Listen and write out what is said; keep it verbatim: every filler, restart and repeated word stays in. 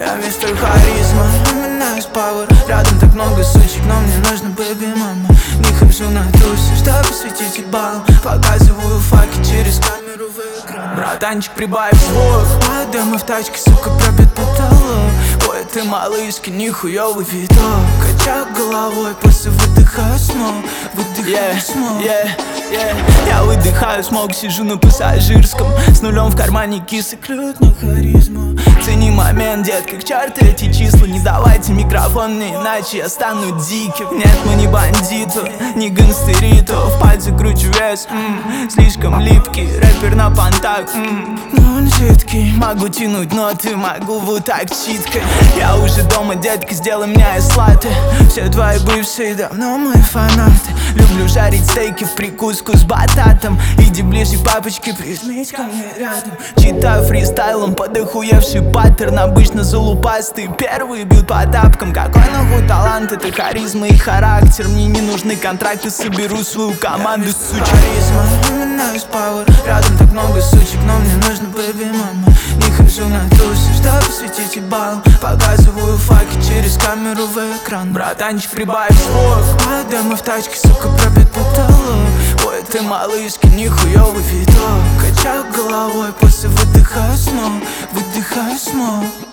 Я мистер харизма, именно из пауэр. Рядом так много сучек, но мне нужно бэби мама. Не хожу на тусы, чтобы светить ебалом. Показываю факи через камеру в экран. Братанчик, прибавь звук. Падаем мы в тачке, сука, пробит потолок. Ой, ты малышки, нихуёвый видок. Качаю головой, после выдыхаю снова. Выдыхаю снова. Yeah, yeah. Я выдыхаю смог, сижу на пассажирском. С нулем в кармане кисы клюют на харизму. Цени момент, детка, к черту эти числа. Не давайте микрофон мне, иначе я стану диким. Нет, мы не бандиты, не гангстерито. В пальце кручу вес, м-м, слишком липкий. Рэпер на понтах, м-м, но он жидкий. Могу тянуть ноты, могу вот так читкой. Я уже дома, детка, сделай меня из латте. Все твои бывшие давно мои фанаты. Люблю жарить стейки в прикуску с бататом. Иди ближе, папочки, прижмись ко мне рядом. Читаю фристайлом под охуевший паттерн. Обычно залупастые первые бьют по тапкам. Какой нахуй талант, это харизма и характер. Мне не нужны контракты, соберу свою команду, сучек. Харизма, именно из пауэр. Рядом так много сучек, но мне нужно бэби мама. Не хожу на тусы, чтобы светить ебалом. Показываю факи через камеру в экран. Братанчик, прибавь звук. Падаем мы в тачке, сука, пробит потолок. Ой, ты малышки, нихуёвый видок. Качаю головой, после выдыхаю снова. Выдыхаю снова.